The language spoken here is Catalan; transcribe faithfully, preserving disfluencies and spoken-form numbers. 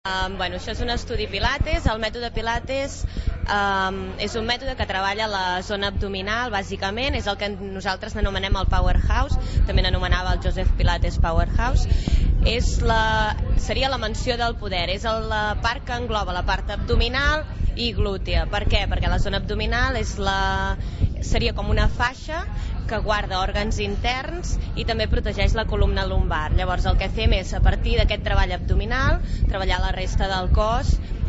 Um, bueno, això és un estudi Pilates. El mètode Pilates um, és un mètode que treballa la zona abdominal, bàsicament. És el que nosaltres anomenem el Powerhouse. També n'anomenava el Joseph Pilates Powerhouse. És la, seria la mansió del poder. És la part que engloba la part abdominal i glútea. Per què? Perquè la zona abdominal és la, seria com una faixa que guarda òrgans interns i també protegeix la columna lumbar. Llavors el que fem és, a partir d'aquest treball abdominal, treballar la resta del cos